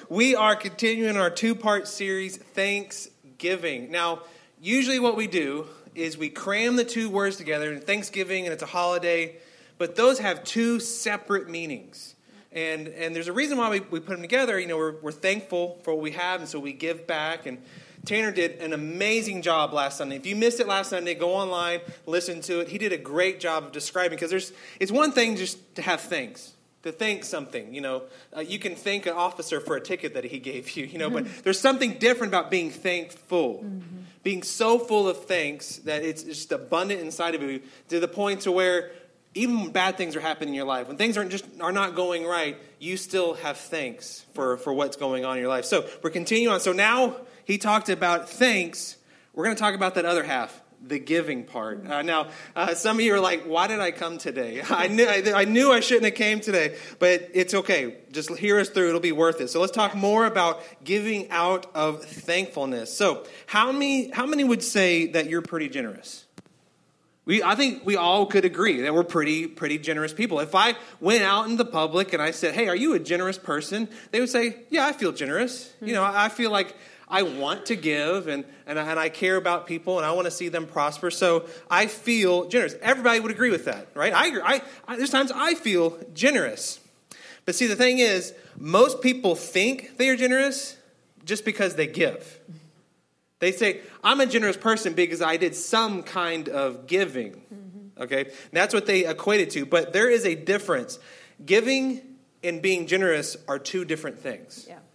we are continuing our two-part series, Thanksgiving. Now, usually what we do is we cram the two words together, and Thanksgiving and it's a holiday, but those have two separate meanings. And there's a reason why we put them together. You know, we're thankful for what we have, and so we give back. And Tanner did an amazing job last Sunday. If you missed it last Sunday, go online, listen to it. He did a great job of describing, because it's one thing just to have thanks. To thank something, you can thank an officer for a ticket that he gave you, but there's something different about being thankful. Being so full of thanks that it's just abundant inside of you to the point to where even when bad things are happening in your life, when things are not going right, you still have thanks for what's going on in your life. So we're continuing on. So now he talked about thanks. We're going to talk about that other half. The giving part. Now, some of you are like, why did I come today? I knew I shouldn't have came today, but it's okay. Just hear us through. It'll be worth it. So let's talk more about giving out of thankfulness. So how many would say that you're pretty generous? I think we all could agree that we're pretty generous people. If I went out in the public and I said, hey, are you a generous person? They would say, yeah, I feel generous. I feel like I want to give, and I care about people, and I want to see them prosper, so I feel generous. Everybody would agree with that, right? I agree. There's times I feel generous. But see, the thing is, most people think they are generous just because they give. They say, I'm a generous person because I did some kind of giving, okay? And that's what they equate it to, but there is a difference. Giving and being generous are two different things. Yeah.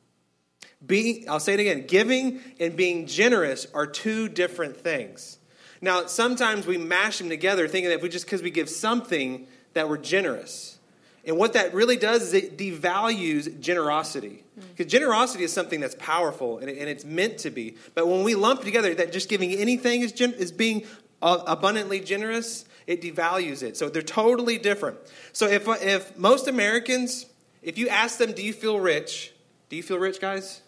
I'll say it again. Giving and being generous are two different things. Now, sometimes we mash them together thinking that because we give something that we're generous. And what that really does is it devalues generosity. Because generosity is something that's powerful and it's meant to be. But when we lump together that just giving anything is being abundantly generous, it devalues it. So they're totally different. So if most Americans, if you ask them, do you feel rich, guys?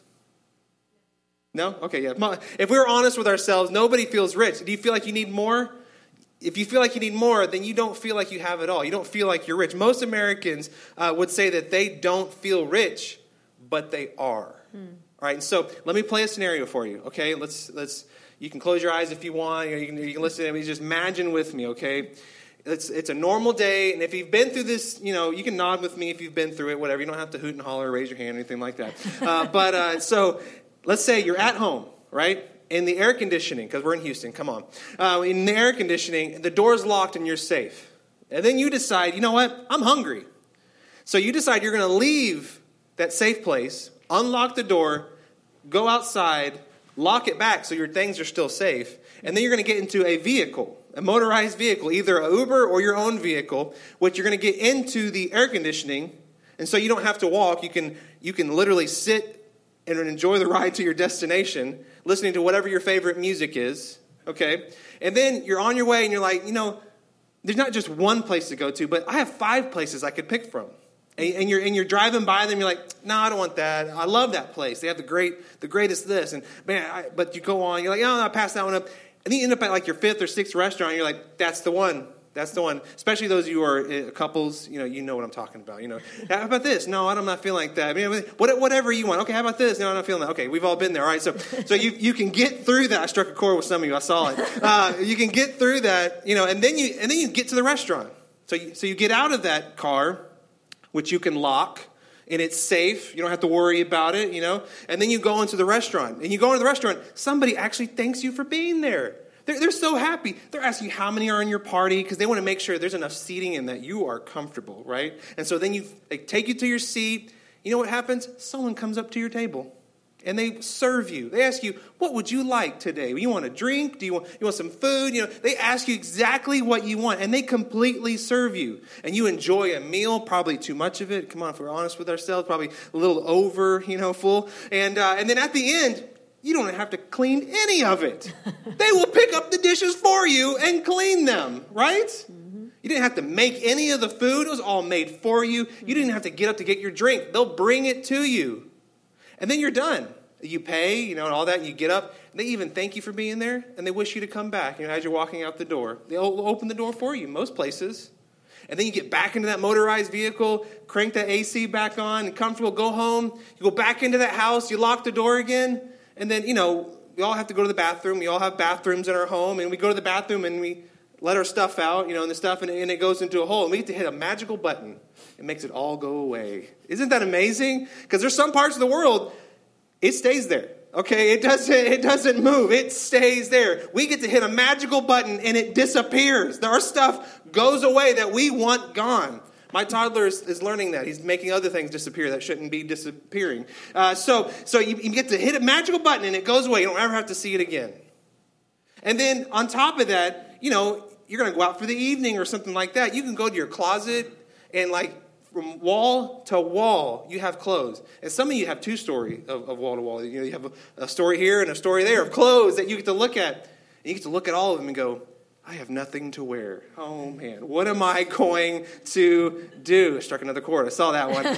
No? Okay, yeah. If we're honest with ourselves, nobody feels rich. Do you feel like you need more? If you feel like you need more, then you don't feel like you have it all. You don't feel like you're rich. Most Americans would say that they don't feel rich, but they are. All right, and so let me play a scenario for you, okay? Let's. You can close your eyes if you want. You can listen to me. Just imagine with me, okay? It's a normal day, and if you've been through this, you can nod with me if you've been through it, whatever. You don't have to hoot and holler or raise your hand or anything like that. So let's say you're at home, right? In the air conditioning, because we're in Houston, come on. In the air conditioning, the door's locked and you're safe. And then you decide, you know what? I'm hungry. So you decide you're going to leave that safe place, unlock the door, go outside, lock it back so your things are still safe, and then you're going to get into a vehicle, a motorized vehicle, either an Uber or your own vehicle, which you're going to get into the air conditioning, and so you don't have to walk. You can literally sit and enjoy the ride to your destination, listening to whatever your favorite music is, okay? And then you're on your way, and you're like, there's not just one place to go to, but I have 5 places I could pick from. And you're driving by them, you're like, no, I don't want that. I love that place. They have the greatest this. And man, but you go on, you're like, oh, I passed that one up. And then you end up at like your 5th or 6th restaurant, and you're like, that's the one. That's the one. Especially those of you who are couples, you know what I'm talking about. How about this? No, I'm not feeling like that. Whatever you want. Okay, how about this? No, I'm not feeling that. Okay, we've all been there. All right, so you can get through that. I struck a chord with some of you. I saw it. You can get through that, and then you get to the restaurant. So you get out of that car, which you can lock, and it's safe. You don't have to worry about it, And then you go into the restaurant. And you go into the restaurant, somebody actually thanks you for being there. They're so happy. They're asking you how many are in your party because they want to make sure there's enough seating and that you are comfortable, right? And so then they take you to your seat. You know what happens? Someone comes up to your table and they serve you. They ask you, what would you like today? You want a drink? Do you want some food? They ask you exactly what you want, and they completely serve you. And you enjoy a meal, probably too much of it. Come on, if we're honest with ourselves, probably a little over, full. And then at the end, you don't have to clean any of it. They will pick up the dishes for you and clean them, right? Mm-hmm. You didn't have to make any of the food. It was all made for you. You didn't have to get up to get your drink. They'll bring it to you. And then you're done. You pay, and all that, and you get up. They even thank you for being there, and they wish you to come back, as you're walking out the door. They'll open the door for you, most places. and then you get back into that motorized vehicle, crank that AC back on, and comfortable, go home. You go back into that house, you lock the door again, and then, we all have to go to the bathroom. We all have bathrooms in our home, and we go to the bathroom and we let our stuff out, and the stuff, and it goes into a hole, and we get to hit a magical button. It makes it all go away. Isn't that amazing? Because there's some parts of the world, it stays there. Okay, it doesn't move. It stays there. We get to hit a magical button and it disappears. Our stuff goes away that we want gone. My toddler is learning that. He's making other things disappear that shouldn't be disappearing. So you get to hit a magical button and it goes away. You don't ever have to see it again. And then on top of that, you're going to go out for the evening or something like that. You can go to your closet and from wall to wall, you have clothes. And some of you have two story of wall to wall. You have a story here and a story there of clothes that you get to look at. And you get to look at all of them and go, I have nothing to wear. Oh, man, what am I going to do? I struck another chord. I saw that one.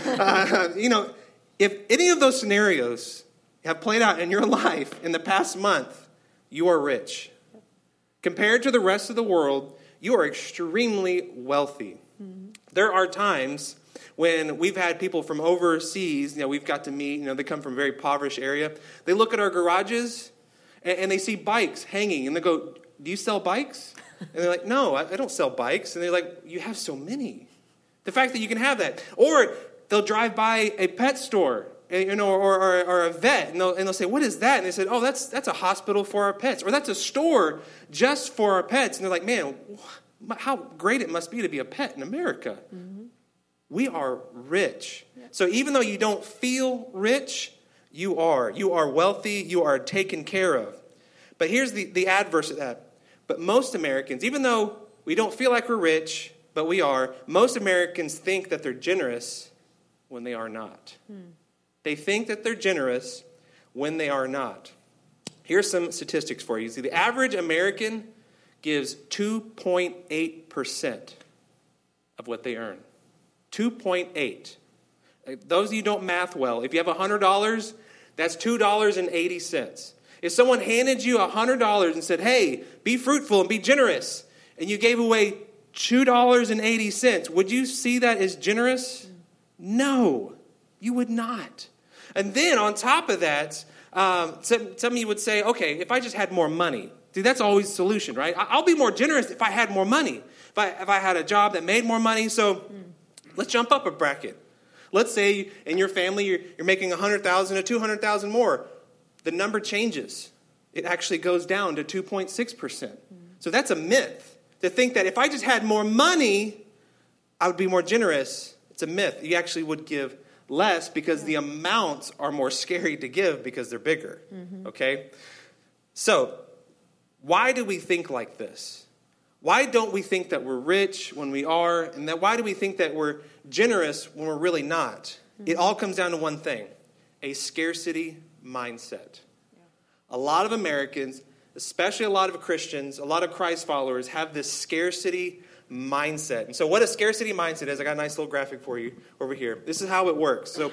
If any of those scenarios have played out in your life in the past month, you are rich. Compared to the rest of the world, you are extremely wealthy. Mm-hmm. There are times when we've had people from overseas, we've got to meet, they come from a very impoverished area. They look at our garages and they see bikes hanging and they go, do you sell bikes? And they're like, no, I don't sell bikes. And they're like, you have so many. The fact that you can have that. Or they'll drive by a pet store, or a vet, and they'll say, what is that? And they said, oh, that's a hospital for our pets. Or that's a store just for our pets. And they're like, man, how great it must be to be a pet in America. Mm-hmm. We are rich. Yeah. So even though you don't feel rich, you are. You are wealthy. You are taken care of. But here's the adverse of that. But most Americans, even though we don't feel like we're rich, but we are, most Americans think that they're generous when they are not. They think that they're generous when they are not. Here's some statistics for you. See, the average American gives 2.8% of what they earn. 2.8. Those of you who don't math well, if you have $100, that's $2.80. If someone handed you $100 and said, hey, be fruitful and be generous, and you gave away $2.80, would you see that as generous? No, you would not. And then on top of that, some of you would say, okay, if I just had more money. See, that's always the solution, right? I'll be more generous if I had more money. If I had a job that made more money. So let's jump up a bracket. Let's say in your family you're making $100,000 to $200,000 more. The number changes. It actually goes down to 2.6%. So that's a myth. To think that if I just had more money, I would be more generous. It's a myth. You actually would give less because the amounts are more scary to give because they're bigger. Mm-hmm. Okay? So, why do we think like this? Why don't we think that we're rich when we are? And why do we think that we're generous when we're really not? Mm-hmm. It all comes down to one thing. A scarcity mindset. A lot of Americans, especially a lot of Christians, a lot of Christ followers have this scarcity mindset. And so what a scarcity mindset is, I got a nice little graphic for you over here. This is how it works. So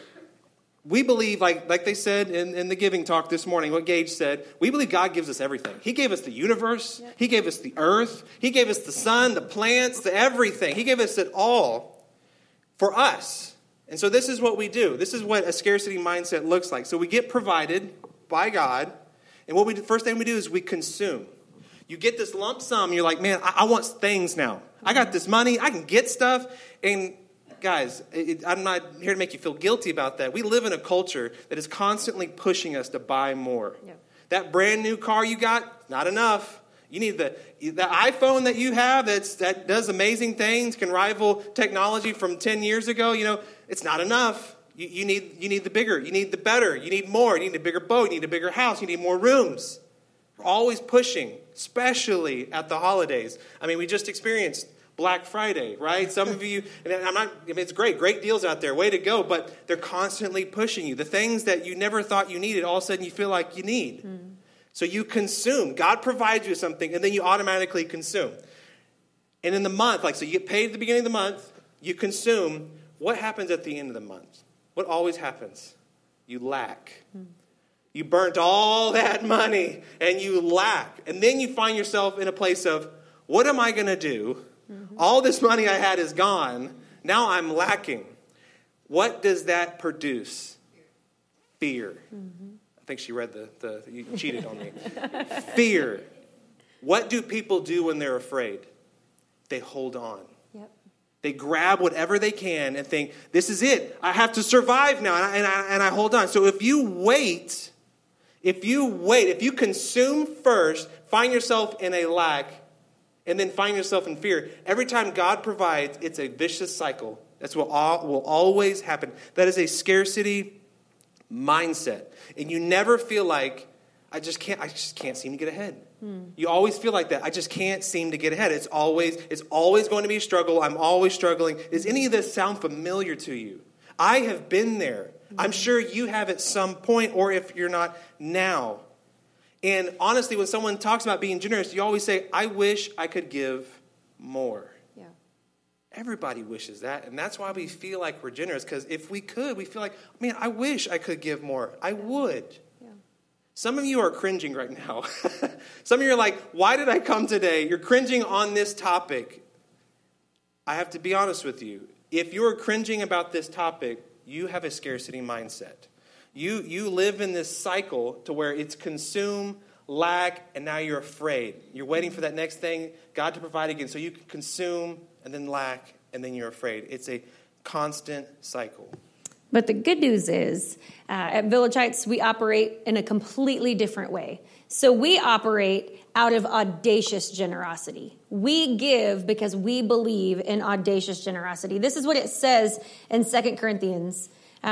we believe, like they said in the giving talk this morning, what Gage said, we believe God gives us everything. He gave us the universe. Yep. He gave us the earth. He gave us the sun, the plants, the everything. He gave us it all for us. And so this is what we do. This is what a scarcity mindset looks like. So we get provided by God, and first thing we do is we consume. You get this lump sum, you're like, man, I want things now. I got this money, I can get stuff. And guys, I'm not here to make you feel guilty about that. We live in a culture that is constantly pushing us to buy more. Yeah. That brand new car you got, not enough. You need the iPhone that you have that does amazing things, can rival technology from 10 years ago. It's not enough. You need the bigger. You need the better. You need more. You need a bigger boat. You need a bigger house. You need more rooms. We're always pushing, especially at the holidays. I mean, we just experienced Black Friday, right? Some of you, it's great deals out there. Way to go. But they're constantly pushing you. The things that you never thought you needed, all of a sudden you feel like you need. Mm. So you consume. God provides you something, and then you automatically consume. And in the month, so you get paid at the beginning of the month, you consume. What happens at the end of the month? What always happens? You lack. You burnt all that money and you lack. And then you find yourself in a place of, what am I going to do All this money I had is gone. Now I'm lacking. What does that produce? Fear. I think she read you cheated on me. Fear. What do people do when they're afraid? They hold on. Yep. They grab whatever they can and think, this is it. I have to survive now. And I hold on. So if you wait, if you consume first, find yourself in a lack, and then find yourself in fear, every time God provides, it's a vicious cycle. That's what will always happen. That is a scarcity mindset. And you never feel like, I just can't seem to get ahead. You always feel like that. I just can't seem to get ahead. It's always going to be a struggle. I'm always struggling. Does any of this sound familiar to you? I have been there. I'm sure you have at some point, or if you're not now. And honestly, when someone talks about being generous, you always say, I wish I could give more. Yeah. Everybody wishes that. And that's why we feel like we're generous. Because if we could, we feel like, man, I wish I could give more. I would. Yeah. Some of you are cringing right now. Some of you are like, why did I come today? You're cringing on this topic. I have to be honest with you. If you're cringing about this topic, you have a scarcity mindset. You live in this cycle to where it's consume, lack, and now you're afraid. You're waiting for that next thing, God to provide again, so you can consume and then lack, and then you're afraid. It's a constant cycle. But the good news is, at Village Heights, we operate in a completely different way. So we operate out of audacious generosity. We give because we believe in audacious generosity. This is what it says in 2 Corinthians.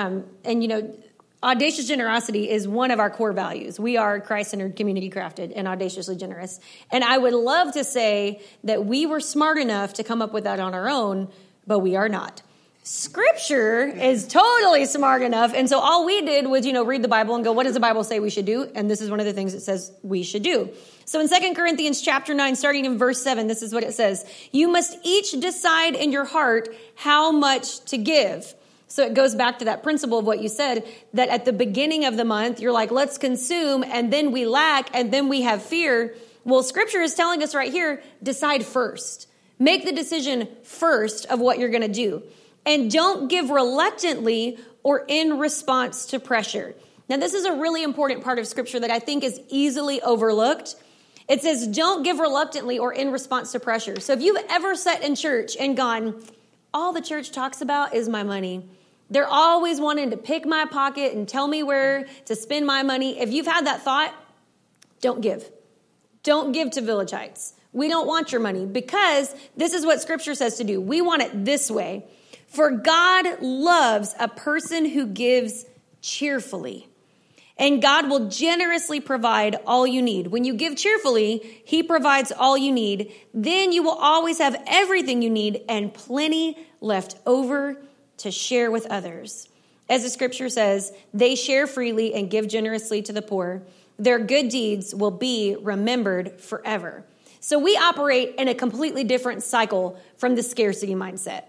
Audacious generosity is one of our core values. We are Christ-centered, community-crafted, and audaciously generous. And I would love to say that we were smart enough to come up with that on our own, but we are not. Scripture is totally smart enough. And so all we did was, read the Bible and go, what does the Bible say we should do? And this is one of the things it says we should do. So in 2 Corinthians chapter 9, starting in verse 7, this is what it says. You must each decide in your heart how much to give. So it goes back to that principle of what you said, that at the beginning of the month, you're like, let's consume, and then we lack, and then we have fear. Well, Scripture is telling us right here, decide first. Make the decision first of what you're going to do. And don't give reluctantly or in response to pressure. Now, this is a really important part of Scripture that I think is easily overlooked. It says, don't give reluctantly or in response to pressure. So if you've ever sat in church and gone, all the church talks about is my money. They're always wanting to pick my pocket and tell me where to spend my money. If you've had that thought, don't give. Don't give to Village Heights. We don't want your money because this is what Scripture says to do. We want it this way. For God loves a person who gives cheerfully. And God will generously provide all you need. When you give cheerfully, He provides all you need. Then you will always have everything you need and plenty left over to share with others. As the Scripture says, they share freely and give generously to the poor. Their good deeds will be remembered forever. So we operate in a completely different cycle from the scarcity mindset.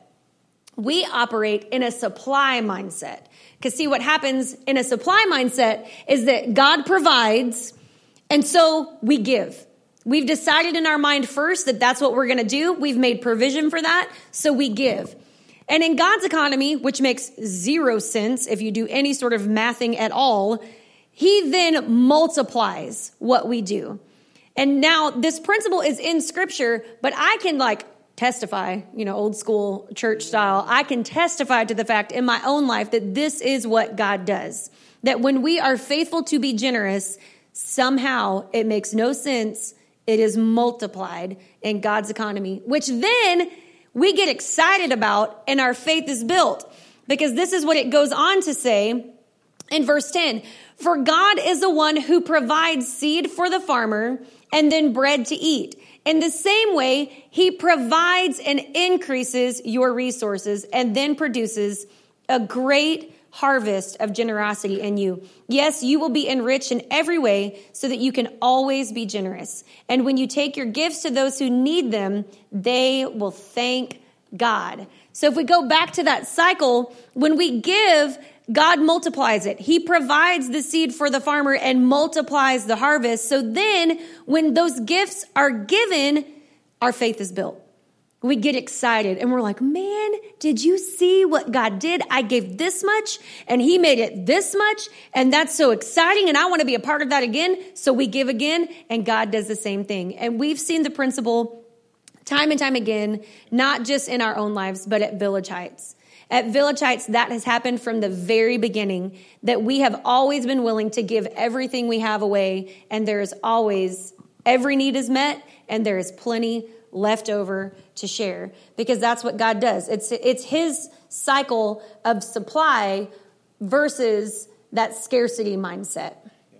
We operate in a supply mindset. Because see, what happens in a supply mindset is that God provides, and so we give. We've decided in our mind first that that's what we're going to do. We've made provision for that, so we give. And in God's economy, which makes zero sense if you do any sort of mathing at all, He then multiplies what we do. And now this principle is in Scripture, but I can testify, old school church style. I can testify to the fact in my own life that this is what God does. That when we are faithful to be generous, somehow it makes no sense. It is multiplied in God's economy, which then we get excited about and our faith is built. Because this is what it goes on to say in verse 10. For God is the one who provides seed for the farmer and then bread to eat. In the same way, He provides and increases your resources and then produces a great harvest of generosity in you. Yes, you will be enriched in every way so that you can always be generous. And when you take your gifts to those who need them, they will thank God. So if we go back to that cycle, when we give, God multiplies it. He provides the seed for the farmer and multiplies the harvest. So then when those gifts are given, our faith is built. We get excited and we're like, man, did you see what God did? I gave this much and he made it this much. And that's so exciting. And I want to be a part of that again. So we give again and God does the same thing. And we've seen the principle time and time again, not just in our own lives, but at Village Heights. At Village Heights, that has happened from the very beginning, that we have always been willing to give everything we have away. And there is always, every need is met and there is plenty left over to share, because that's what God does. It's his cycle of supply versus that scarcity mindset.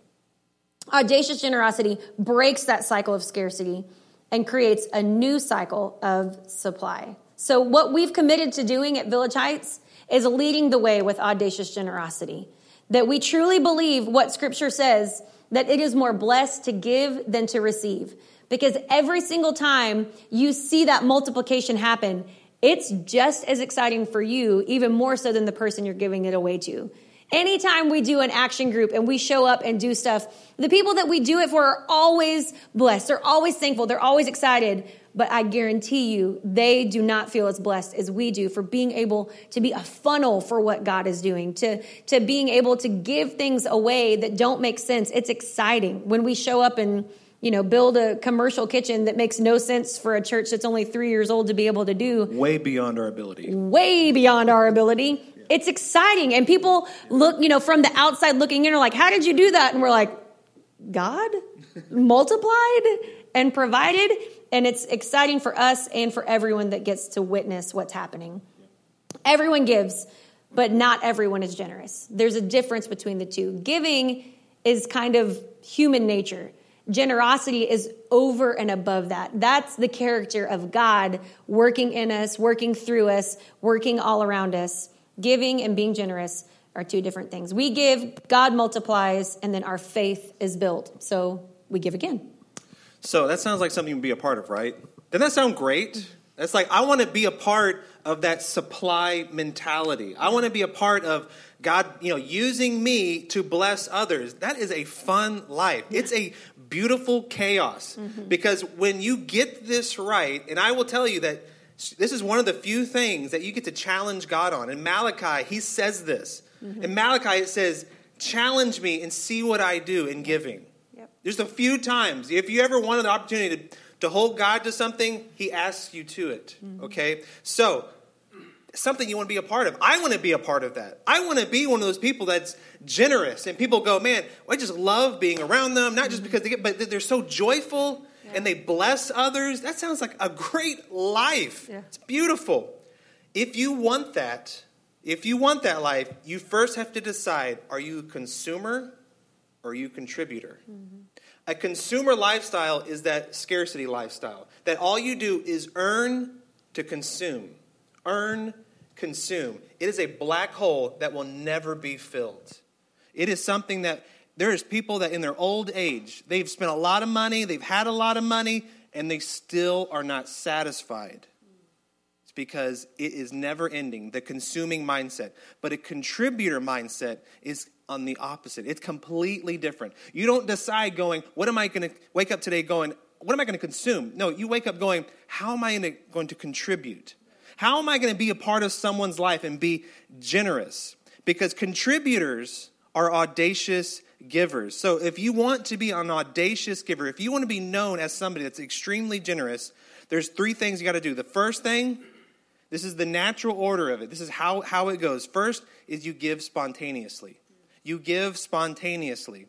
Audacious generosity breaks that cycle of scarcity and creates a new cycle of supply. So what we've committed to doing at Village Heights is leading the way with audacious generosity. That we truly believe what Scripture says, that it is more blessed to give than to receive. Because every single time you see that multiplication happen, it's just as exciting for you, even more so than the person you're giving it away to. Anytime we do an action group and we show up and do stuff, the people that we do it for are always blessed. They're always thankful. They're always excited. But I guarantee you, they do not feel as blessed as we do for being able to be a funnel for what God is doing, to being able to give things away that don't make sense. It's exciting when we show up and build a commercial kitchen that makes no sense for a church that's only 3 years old to be able to do. Way beyond our ability. Way beyond our ability. Yeah. It's exciting. And people look, from the outside looking in are like, how did you do that? And we're like, God multiplied and provided. And it's exciting for us and for everyone that gets to witness what's happening. Everyone gives, but not everyone is generous. There's a difference between the two. Giving is kind of human nature. Generosity is over and above that. That's the character of God working in us, working through us, working all around us. Giving and being generous are two different things. We give, God multiplies, and then our faith is built. So we give again. So that sounds like something to be a part of, right? Doesn't that sound great? That's like, I want to be a part of that supply mentality. I want to be a part of God, using me to bless others. That is a fun life. Yeah. It's a beautiful chaos. Mm-hmm. Because when you get this right, and I will tell you that this is one of the few things that you get to challenge God on. In Malachi, he says this. Mm-hmm. In Malachi, it says, challenge me and see what I do in giving. Yep. There's a few times, if you ever wanted the opportunity to hold God to something, he asks you to it. Mm-hmm. Okay? So, something you want to be a part of. I want to be a part of that. I want to be one of those people that's generous. And people go, man, I just love being around them. Not just because they get, but they're so joyful and they bless others. That sounds like a great life. Yeah. It's beautiful. If you want that life, you first have to decide, are you a consumer or are you a contributor? Mm-hmm. A consumer lifestyle is that scarcity lifestyle. That all you do is earn to consume. Earn, consume. It is a black hole that will never be filled. It is something that there is people that in their old age, they've spent a lot of money, they've had a lot of money, and they still are not satisfied. It's because it is never ending, the consuming mindset. But a contributor mindset is on the opposite. It's completely different. You don't decide going, what am I going to wake up today going, what am I going to consume? No, you wake up going, how am I going to contribute? How am I going to be a part of someone's life and be generous? Because contributors are audacious givers. So if you want to be an audacious giver, if you want to be known as somebody that's extremely generous, there's 3 things you got to do. The first thing, this is the natural order of it. This is how it goes. First is you give spontaneously. You give spontaneously.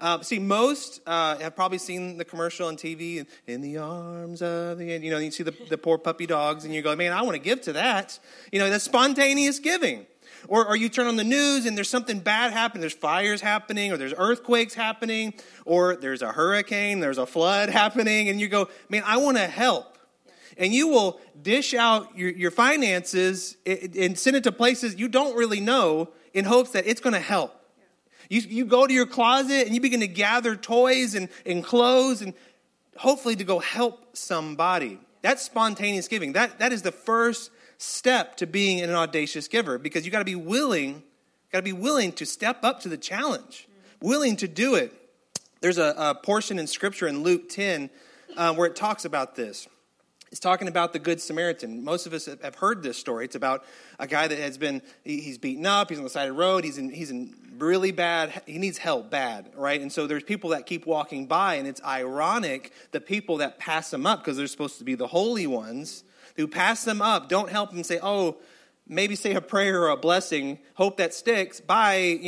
Most have probably seen the commercial on TV, in the arms of the end. You see the poor puppy dogs, and you go, man, I want to give to that. That's spontaneous giving. Or you turn on the news, and there's something bad happening. There's fires happening, or there's earthquakes happening, or there's a hurricane, there's a flood happening, and you go, man, I want to help. And you will dish out your finances and send it to places you don't really know in hopes that it's going to help. You go to your closet and you begin to gather toys and clothes and hopefully to go help somebody. That's spontaneous giving. That is the first step to being an audacious giver, because you got to be willing to step up to the challenge, willing to do it. There's a portion in Scripture in Luke 10 where it talks about this. It's talking about the Good Samaritan. Most of us have heard this story. It's about a guy that has been, he's beaten up, he's on the side of the road, he's in really bad, he needs help bad, right? And so there's people that keep walking by, and it's ironic, the people that pass them up, because they're supposed to be the holy ones, who pass them up, don't help them, say, oh, maybe say a prayer or a blessing, hope that sticks, bye,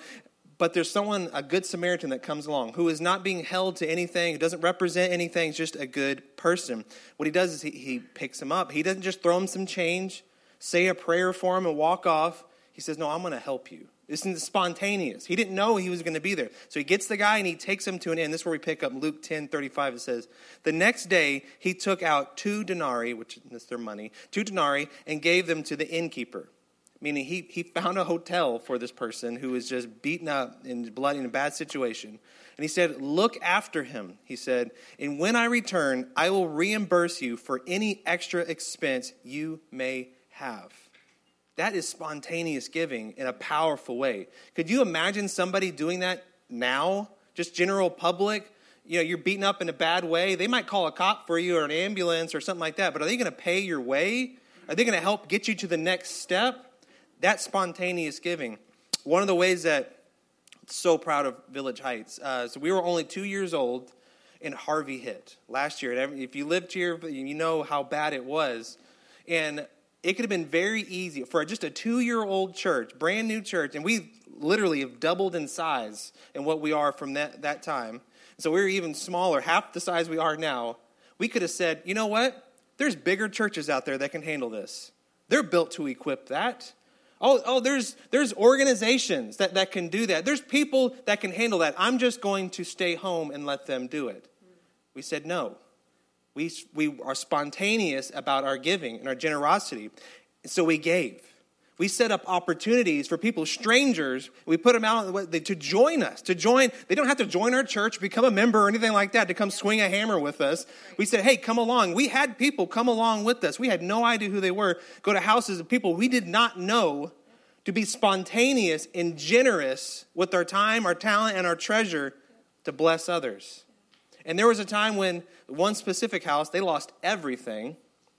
But there's someone, a good Samaritan that comes along who is not being held to anything, who doesn't represent anything, is just a good person. What he does is he picks him up. He doesn't just throw him some change, say a prayer for him and walk off. He says, no, I'm going to help you. This isn't spontaneous. He didn't know he was going to be there. So he gets the guy and he takes him to an inn. This is where we pick up Luke 10:35. It says, the next day he took out 2 denarii, which is their money, 2 denarii, and gave them to the innkeeper. Meaning he found a hotel for this person who was just beaten up and bloody in a bad situation. And he said, look after him, he said, and when I return, I will reimburse you for any extra expense you may have. That is spontaneous giving in a powerful way. Could you imagine somebody doing that now? Just general public? You're beaten up in a bad way. They might call a cop for you or an ambulance or something like that. But are they going to pay your way? Are they going to help get you to the next step? That's spontaneous giving. One of the ways that I'm so proud of Village Heights. So we were only 2 years old and Harvey hit last year. And if you lived here, you know how bad it was. And it could have been very easy for just a 2-year-old church, brand new church. And we literally have doubled in size in what we are from that time. So we were even smaller, half the size we are now. We could have said, you know what? There's bigger churches out there that can handle this. They're built to equip that. Oh, there's organizations that can do that. There's people that can handle that. I'm just going to stay home and let them do it. We said no. We are spontaneous about our giving and our generosity. So we gave. We set up opportunities for people, strangers. We put them out to join us. They don't have to join our church, become a member or anything like that, to come swing a hammer with us. We said, hey, come along. We had people come along with us. We had no idea who they were. Go to houses of people we did not know, to be spontaneous and generous with our time, our talent, and our treasure to bless others. And there was a time when one specific house, they lost everything,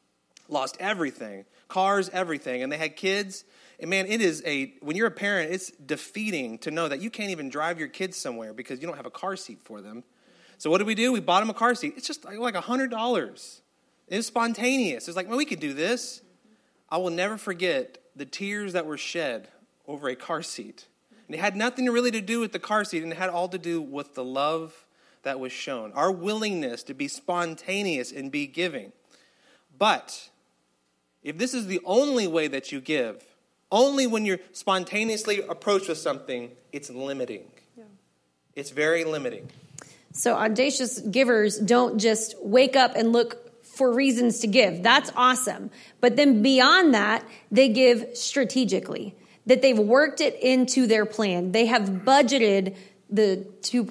cars, everything, and they had kids. And man, when you're a parent, it's defeating to know that you can't even drive your kids somewhere because you don't have a car seat for them. So what did we do? We bought them a car seat. It's just like $100. It was spontaneous. It's like, well, we could do this. I will never forget the tears that were shed over a car seat. And it had nothing really to do with the car seat, and it had all to do with the love that was shown. Our willingness to be spontaneous and be giving. But if this is the only way that you give, only when you're spontaneously approached with something, it's limiting. Yeah. It's very limiting. So audacious givers don't just wake up and look for reasons to give. That's awesome. But then beyond that, they give strategically. That they've worked it into their plan. They have budgeted the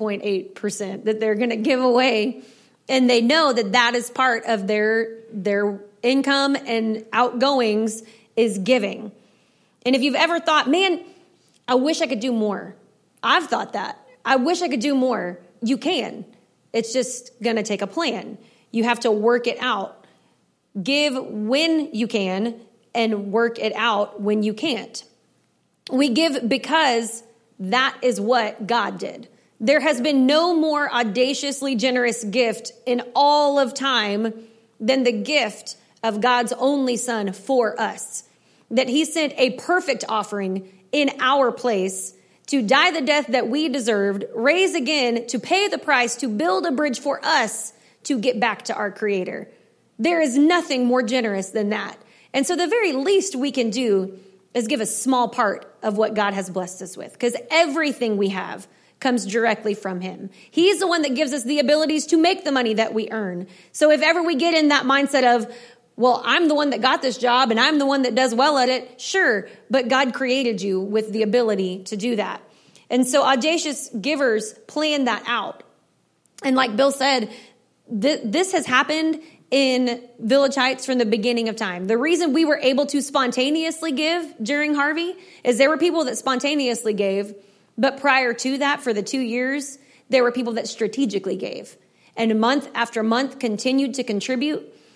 2.8% that they're going to give away. And they know that is part of their income and outgoings is giving. And if you've ever thought, man, I wish I could do more. I've thought that. I wish I could do more. You can. It's just going to take a plan. You have to work it out. Give when you can and work it out when you can't. We give because that is what God did. There has been no more audaciously generous gift in all of time than the gift of God's only Son for us. That he sent a perfect offering in our place to die the death that we deserved, raise again to pay the price, to build a bridge for us to get back to our Creator. There is nothing more generous than that. And so the very least we can do is give a small part of what God has blessed us with, because everything we have comes directly from him. He's the one that gives us the abilities to make the money that we earn. So if ever we get in that mindset of, well, I'm the one that got this job and I'm the one that does well at it, sure, but God created you with the ability to do that. And so audacious givers plan that out. And like Bill said, this has happened in Village Heights from the beginning of time. The reason we were able to spontaneously give during Harvey is there were people that spontaneously gave, but prior to that, for the 2 years, there were people that strategically gave. And month after month continued to contribute.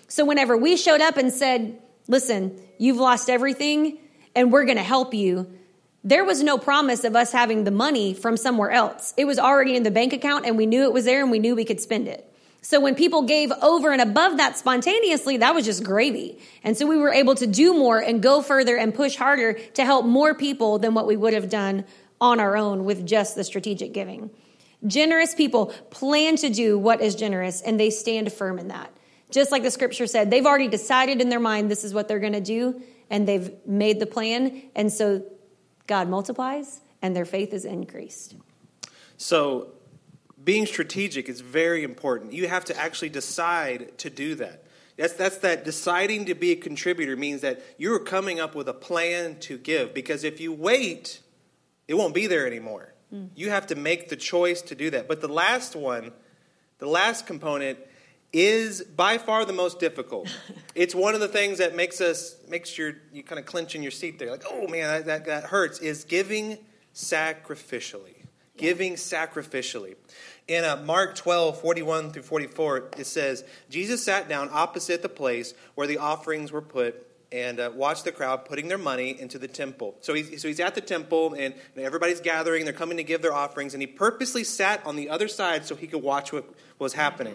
So whenever we showed up and said, listen, you've lost everything and we're going to help you, there was no promise of us having the money from somewhere else. It was already in the bank account and we knew it was there and we knew we could spend it. So when people gave over and above that spontaneously, that was just gravy. And so we were able to do more and go further and push harder to help more people than what we would have done on our own with just the strategic giving. Generous people plan to do what is generous, and they stand firm in that. Just like the scripture said, they've already decided in their mind this is what they're going to do, and they've made the plan. And so God multiplies, and their faith is increased. So being strategic is very important. You have to actually decide to do that. That's that deciding to be a contributor means that you're coming up with a plan to give. Because if you wait, it won't be there anymore. You have to make the choice to do that. But the last one, the last component, is by far the most difficult. It's one of the things that makes you kind of clench in your seat there. Like, oh man, that hurts, is giving sacrificially. Giving sacrificially. In Mark 12, 41 through 44, it says, Jesus sat down opposite the place where the offerings were put and watched the crowd putting their money into the temple. So he's at the temple, and everybody's gathering. They're coming to give their offerings, and he purposely sat on the other side so he could watch what was happening.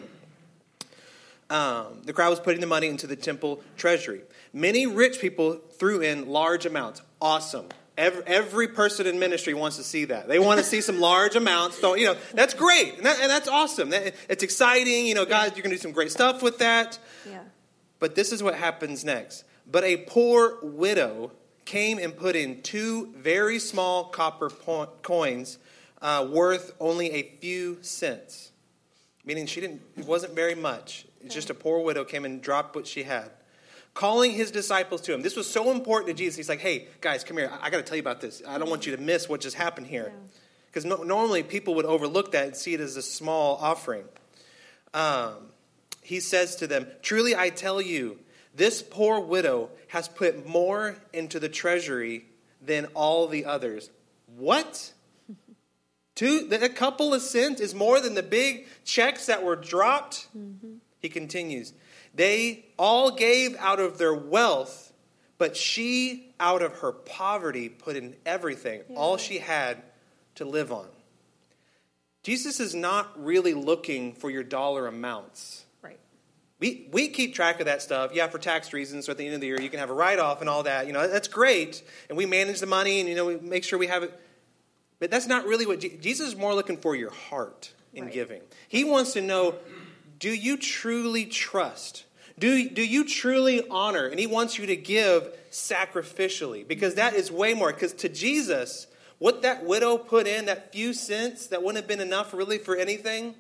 The crowd was putting the money into the temple treasury. Many rich people threw in large amounts. Awesome. Every person in ministry wants to see that. They want to see some large amounts. So, that's great. And that's awesome. It's exciting. God, you're going to do some great stuff with that. Yeah. But this is what happens next. But a poor widow came and put in 2 very small copper coins worth only a few cents. Meaning it wasn't very much. It's just a poor widow came and dropped what she had. Calling his disciples to him. This was so important to Jesus. He's like, hey, guys, come here. I got to tell you about this. I don't want you to miss what just happened here. Because normally people would overlook that and see it as a small offering. He says to them, truly I tell you, this poor widow has put more into the treasury than all the others. What? A couple of cents is more than the big checks that were dropped? Mm-hmm. He continues, they all gave out of their wealth, but she, out of her poverty, put in everything, all she had to live on. Jesus is not really looking for your dollar amounts. Right. We keep track of that stuff. Yeah, for tax reasons. So at the end of the year, you can have a write-off and all that. That's great. And we manage the money and, we make sure we have it. But that's not really what Jesus is more looking for your heart in giving. He wants to know, do you truly trust? Do you truly honor? And he wants you to give sacrificially, because that is way more. Because to Jesus, what that widow put in, that few cents that wouldn't have been enough really for anything,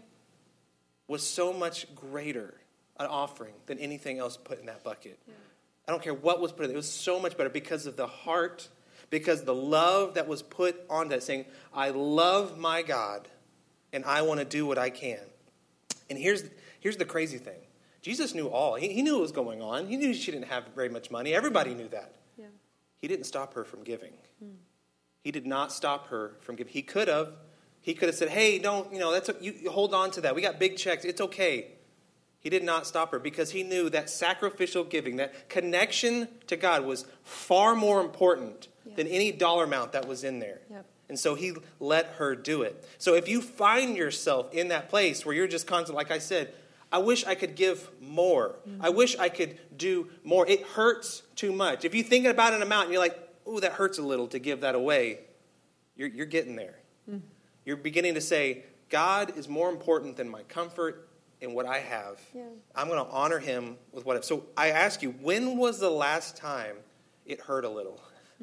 was so much greater an offering than anything else put in that bucket. Yeah. I don't care what was put in it. It was so much better because of the heart, because the love that was put on that, saying, I love my God and I want to do what I can. And here's the crazy thing. Jesus knew all. He knew what was going on. He knew she didn't have very much money. Everybody knew that. Yeah. He didn't stop her from giving. He did not stop her from giving. He could have. He could have said, hey, don't, you hold on to that. We got big checks. It's okay. He did not stop her because he knew that sacrificial giving, that connection to God was far more important than any dollar amount that was in there. Yep. And so he let her do it. So if you find yourself in that place where you're just constantly, like I said, I wish I could give more. I wish I could do more. It hurts too much. If you think about an amount and you're like, oh, that hurts a little to give that away, you're getting there. You're beginning to say, God is more important than my comfort and what I have. Yeah. I'm going to honor him with what I have. So I ask you, when was the last time it hurt a little?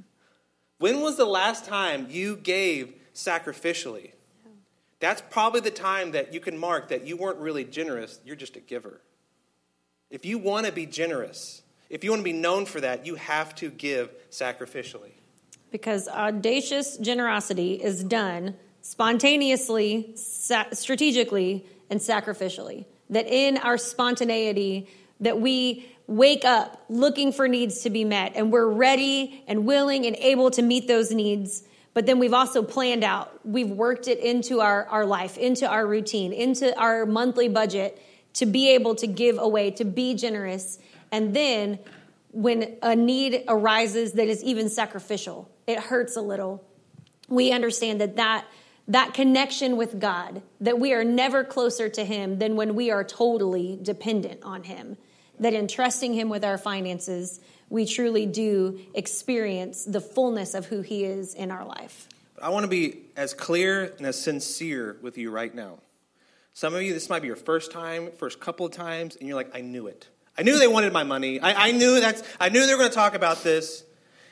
When was the last time you gave sacrificially? That's probably the time that you can mark that you weren't really generous. You're just a giver. If you want to be generous, if you want to be known for that, you have to give sacrificially. Because audacious generosity is done spontaneously, strategically, and sacrificially. That in our spontaneity, that we wake up looking for needs to be met, and we're ready and willing and able to meet those needs. But then we've also planned out. We've worked it into our life, into our routine, into our monthly budget to be able to give away, to be generous. And then when a need arises that is even sacrificial, it hurts a little. We understand that connection with God, that we are never closer to him than when we are totally dependent on him. That in trusting him with our finances, we truly do experience the fullness of who he is in our life. I want to be as clear and as sincere with you right now. Some of you, this might be your first couple of times, and you're like, I knew it. I knew they wanted my money. I knew they were going to talk about this.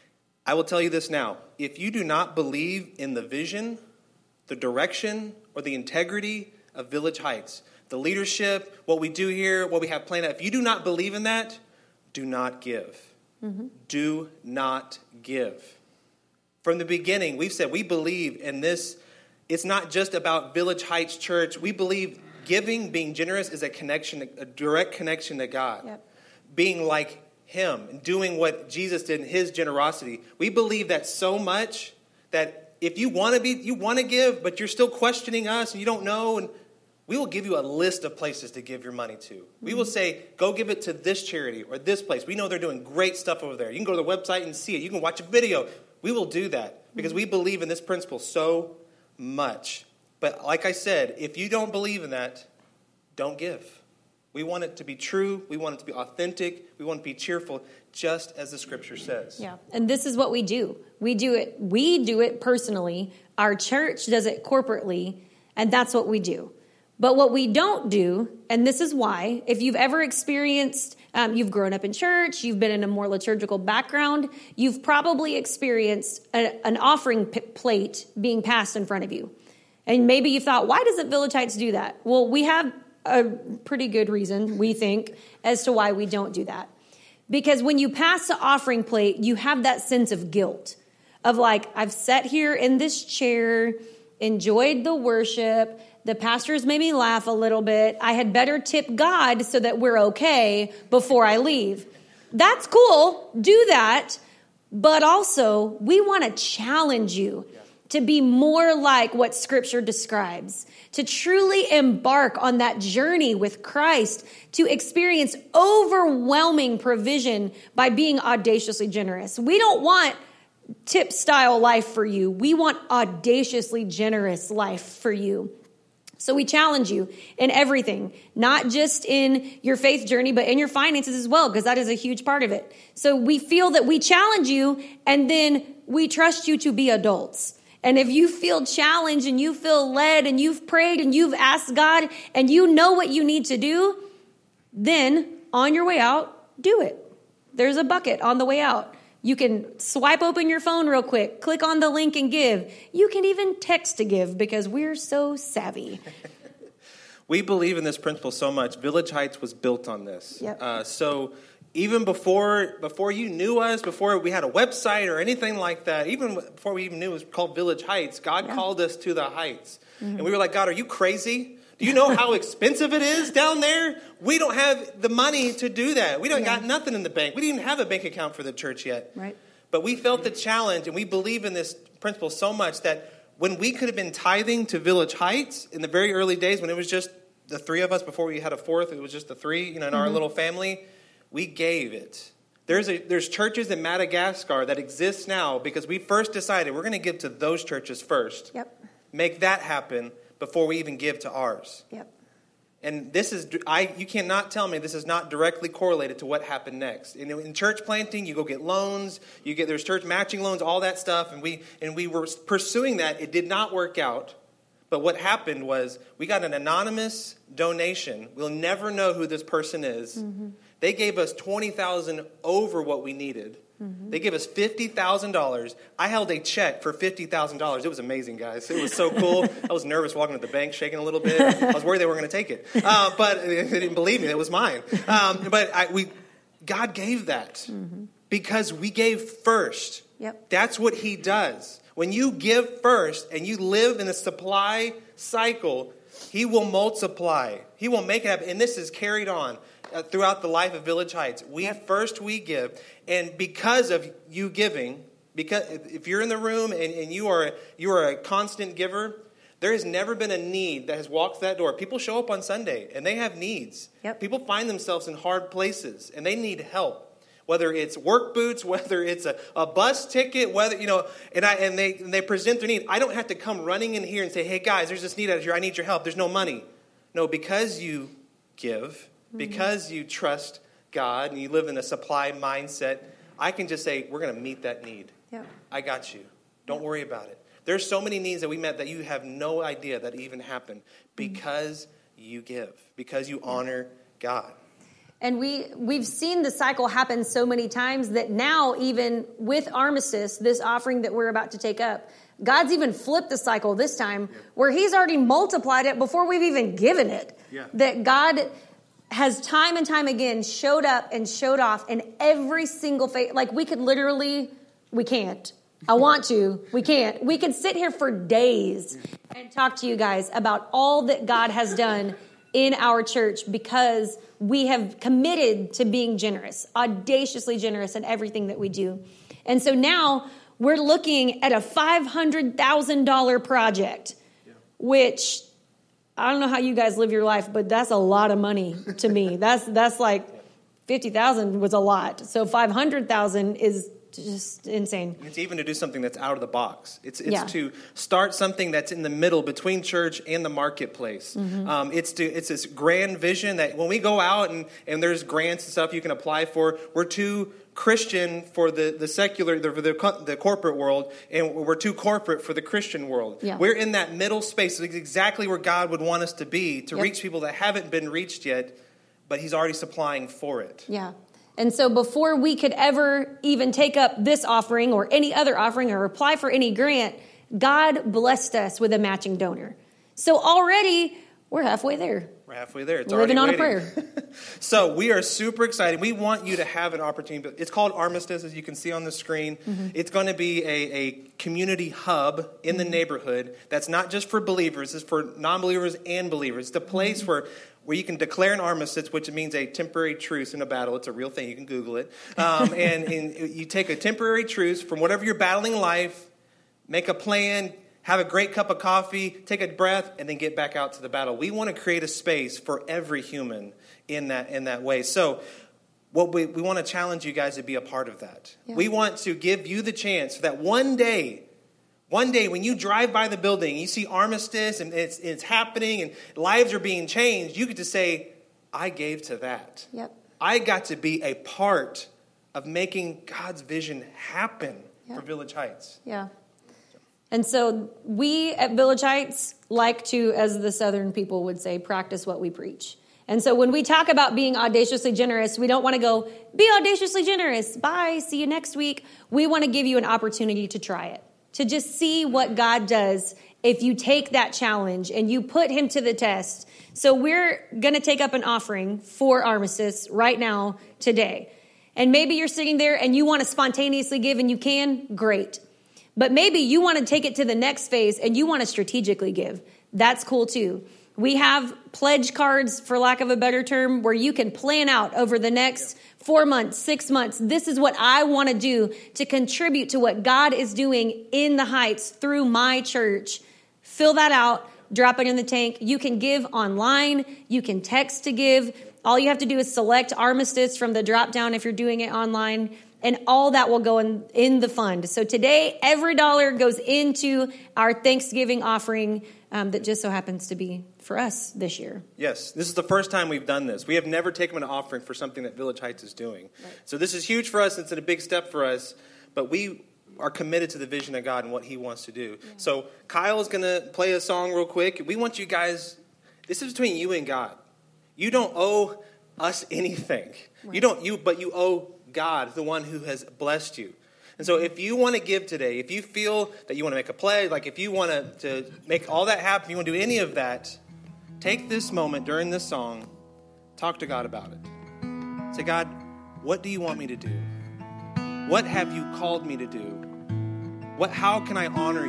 I will tell you this now. If you do not believe in the vision, the direction, or the integrity of Village Heights, the leadership, what we do here, what we have planned out, if you do not believe in that, do not give. Mm-hmm. Do not give. From the beginning, we've said we believe in this. It's not just about Village Heights Church. We believe giving, being generous, is a direct connection to God. Yep. Being like him and doing what Jesus did in his generosity. We believe that so much that if you want to give, but you're still questioning us and you don't know, and we will give you a list of places to give your money to. Mm-hmm. We will say, go give it to this charity or this place. We know they're doing great stuff over there. You can go to the website and see it. You can watch a video. We will do that because we believe in this principle so much. But like I said, if you don't believe in that, don't give. We want it to be true. We want it to be authentic. We want it to be cheerful, just as the scripture says. Yeah, and this is what we do. We do it personally. Our church does it corporately, and that's what we do. But what we don't do, and this is why, if you've ever experienced, you've grown up in church, you've been in a more liturgical background, you've probably experienced an offering plate being passed in front of you. And maybe you thought, why doesn't Village Heights do that? Well, we have a pretty good reason, we think, as to why we don't do that. Because when you pass the offering plate, you have that sense of guilt of like, I've sat here in this chair, enjoyed the worship, the pastors made me laugh a little bit. I had better tip God so that we're okay before I leave. That's cool. Do that. But also, we want to challenge you to be more like what Scripture describes, to truly embark on that journey with Christ, to experience overwhelming provision by being audaciously generous. We don't want tip-style life for you. We want audaciously generous life for you. So we challenge you in everything, not just in your faith journey, but in your finances as well, because that is a huge part of it. So we feel that we challenge you, and then we trust you to be adults. And if you feel challenged and you feel led and you've prayed and you've asked God and you know what you need to do, then on your way out, do it. There's a bucket on the way out. You can swipe open your phone real quick, click on the link and give. You can even text to give because we're so savvy. We believe in this principle so much. Village Heights was built on this. Yep. So even before you knew us, before we had a website or anything like that, even before we even knew it was called Village Heights, God called us to the Heights. Mm-hmm. And we were like, God, are you crazy? Do you know how expensive it is down there? We don't have the money to do that. We don't got nothing in the bank. We didn't even have a bank account for the church yet. Right. But we felt the challenge, and we believe in this principle so much that when we could have been tithing to Village Heights in the very early days when it was just the three of us, before we had a fourth, it was just the three, in our little family, we gave it. There's churches in Madagascar that exist now because we first decided we're going to give to those churches first. Yep. Make that happen before we even give to ours. Yep. And this is, you cannot tell me this is not directly correlated to what happened next. In church planting, you go get loans, there's church matching loans, all that stuff, and we were pursuing that. It did not work out. But what happened was we got an anonymous donation. We'll never know who this person is. Mm-hmm. They gave us $20,000 over what we needed. Mm-hmm. They gave us $50,000. I held a check for $50,000. It was amazing, guys. It was so cool. I was nervous walking to the bank, shaking a little bit. I was worried they were going to take it. But they didn't believe me. It was mine. God gave that because we gave first. Yep. That's what he does. When you give first and you live in a supply cycle, he will multiply. He will make it happen. And this is carried on throughout the life of Village Heights. First we give. And because of you giving, because if you're in the room and you are a constant giver, There has never been a need that has walked that door. People show up on Sunday, and they have needs. Yep. People find themselves in hard places, and they need help. Whether it's work boots, whether it's a bus ticket, whether, and they present their need. I don't have to come running in here and say, hey, guys, there's this need out here. I need your help. There's no money. No, because you give, because you trust God, and you live in a supply mindset, I can just say, we're going to meet that need. Yeah. I got you. Don't worry about it. There's so many needs that we met that you have no idea that even happened because you give, because you honor God. And we've seen the cycle happen so many times that now, even with Armistice, this offering that we're about to take up, God's even flipped the cycle this time where he's already multiplied it before we've even given it. Yeah. That God has time and time again showed up and showed off in every single phase. Like we can't. I want to. We can't. We could sit here for days and talk to you guys about all that God has done in our church because we have committed to being generous, audaciously generous in everything that we do. And so now we're looking at a $500,000 project, which I don't know how you guys live your life, but that's a lot of money to me. That's like 50,000 was a lot. So 500,000 is just insane. It's even to do something that's out of the box. It's to start something that's in the middle between church and the marketplace. Mm-hmm. It's this grand vision that when we go out and there's grants and stuff you can apply for, we're too Christian for the secular, for the corporate world, and we're too corporate for the Christian world. Yeah. We're in that middle space. It's exactly where God would want us to be, to reach people that haven't been reached yet, but he's already supplying for it. Yeah. And so before we could ever even take up this offering or any other offering or apply for any grant, God blessed us with a matching donor. So already we're halfway there. We're halfway there. It's living on waiting. a prayer. So we are super excited. We want you to have an opportunity. It's called Armistice, as you can see on the screen. Mm-hmm. It's going to be a community hub in the neighborhood that's not just for believers. It's for non-believers and believers. It's the place where you can declare an armistice, which means a temporary truce in a battle. It's a real thing. You can Google it. And you take a temporary truce from whatever you're battling in life, make a plan, have a great cup of coffee, take a breath, and then get back out to the battle. We want to create a space for every human in that way. So what we want to challenge you guys to be a part of that. Yeah. We want to give you the chance that one day when you drive by the building, you see Armistice and it's happening and lives are being changed, you get to say, I gave to that. Yep. I got to be a part of making God's vision happen for Village Heights. Yeah. And so we at Village Heights like to, as the Southern people would say, practice what we preach. And so when we talk about being audaciously generous, we don't want to go, be audaciously generous. Bye. See you next week. We want to give you an opportunity to try it, to just see what God does if you take that challenge and you put him to the test. So we're going to take up an offering for Armistice right now, today. And maybe you're sitting there and you want to spontaneously give and you can, great. But maybe you want to take it to the next phase and you want to strategically give. That's cool too. We have pledge cards, for lack of a better term, where you can plan out over the next 4 months, 6 months. This is what I want to do to contribute to what God is doing in the Heights through my church. Fill that out, drop it in the tank. You can give online. You can text to give. All you have to do is select Armistice from the drop down if you're doing it online. And all that will go in the fund. So today, every dollar goes into our Thanksgiving offering that just so happens to be for us this year. Yes, this is the first time we've done this. We have never taken an offering for something that Village Heights is doing. Right. So this is huge for us. It's a big step for us. But we are committed to the vision of God and what he wants to do. Yeah. So Kyle is going to play a song real quick. We want you guys, this is between you and God. You don't owe us anything. Right. But you owe God, the one who has blessed you. And so if you want to give today, if you feel that you want to make a pledge, like if you want to make all that happen, you want to do any of that, take this moment during this song, talk to God about it. Say, God, what do you want me to do? What have you called me to do? How can I honor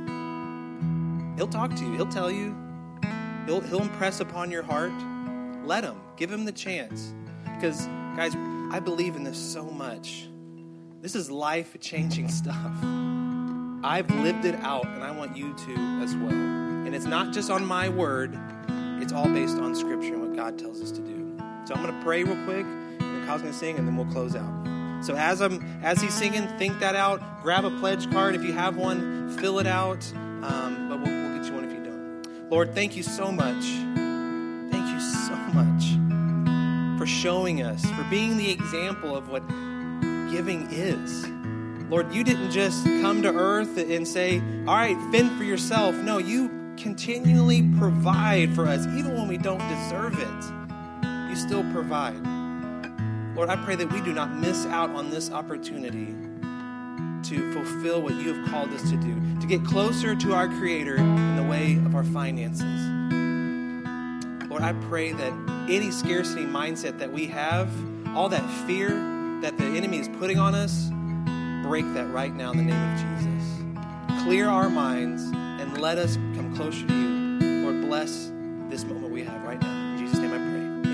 you? He'll talk to you. He'll tell you. He'll impress upon your heart. Let him. Give him the chance. Because, guys, I believe in this so much. This is life-changing stuff. I've lived it out, and I want you to as well. And it's not just on my word. It's all based on Scripture and what God tells us to do. So I'm going to pray real quick, and then Kyle's going to sing, and then we'll close out. So as he's singing, think that out. Grab a pledge card. If you have one, fill it out. But we'll get you one if you don't. Lord, thank you so much. Thank you so much for showing us, for being the example of what giving is. Lord, you didn't just come to earth and say, all right, fend for yourself. No, you continually provide for us, even when we don't deserve it. You still provide. Lord, I pray that we do not miss out on this opportunity to fulfill what you have called us to do, to get closer to our Creator in the way of our finances. Lord, I pray that any scarcity mindset that we have, all that fear that the enemy is putting on us, break that right now in the name of Jesus. Clear our minds and let us come closer to you. Lord, bless this moment we have right now. In Jesus' name I pray.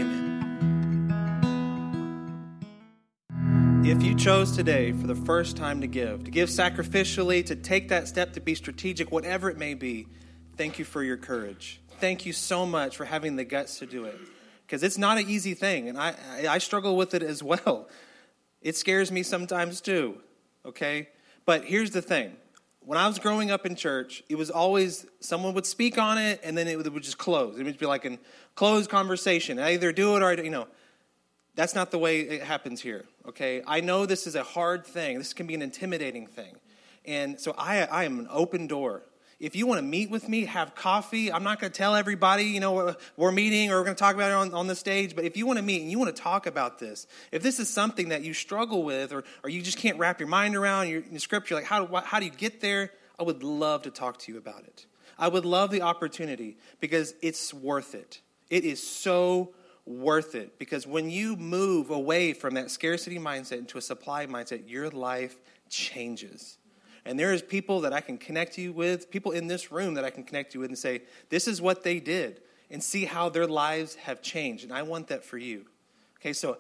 Amen. If you chose today for the first time to give sacrificially, to take that step, to be strategic, whatever it may be, thank you for your courage. Thank you so much for having the guts to do it. Because it's not an easy thing, and I struggle with it as well. It scares me sometimes too. Okay? But here's the thing. When I was growing up in church, it was always someone would speak on it and then it would just close. It would be like a closed conversation. I either do it or, that's not the way it happens here. Okay? I know this is a hard thing. This can be an intimidating thing. And so I am an open door. If you want to meet with me, have coffee. I'm not going to tell everybody, we're meeting or we're going to talk about it on the stage. But if you want to meet and you want to talk about this, if this is something that you struggle with or you just can't wrap your mind around your Scripture, like how do you get there? I would love to talk to you about it. I would love the opportunity because it's worth it. It is so worth it because when you move away from that scarcity mindset into a supply mindset, your life changes. And there is people that I can connect you with, people in this room that I can connect you with and say, this is what they did, and see how their lives have changed. And I want that for you. Okay, so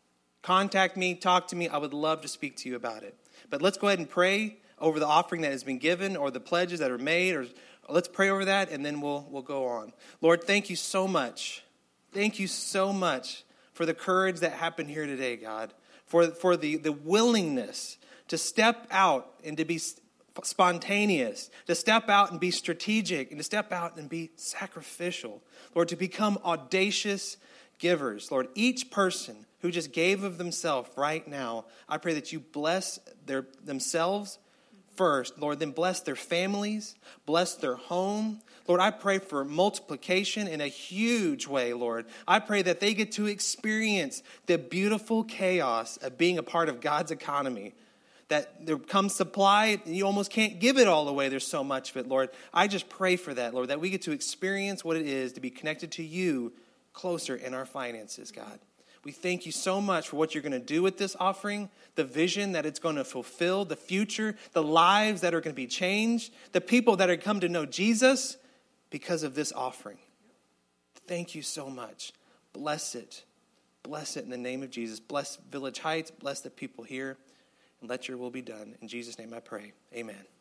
contact me, talk to me. I would love to speak to you about it. But let's go ahead and pray over the offering that has been given or the pledges that are made. Or let's pray over that, and then we'll go on. Lord, thank you so much. Thank you so much for the courage that happened here today, God, for the willingness to step out and to be spontaneous, to step out and be strategic, and to step out and be sacrificial. Lord, to become audacious givers. Lord, each person who just gave of themselves right now, I pray that you bless themselves first. Lord, then bless their families, bless their home. Lord, I pray for multiplication in a huge way, Lord. I pray that they get to experience the beautiful chaos of being a part of God's economy. That there comes supply, and you almost can't give it all away. There's so much of it, Lord. I just pray for that, Lord, that we get to experience what it is to be connected to you closer in our finances, God. We thank you so much for what you're going to do with this offering, the vision that it's going to fulfill, the future, the lives that are going to be changed, the people that are come to know Jesus because of this offering. Thank you so much. Bless it. Bless it in the name of Jesus. Bless Village Heights. Bless the people here. And let your will be done. In Jesus' name I pray. Amen.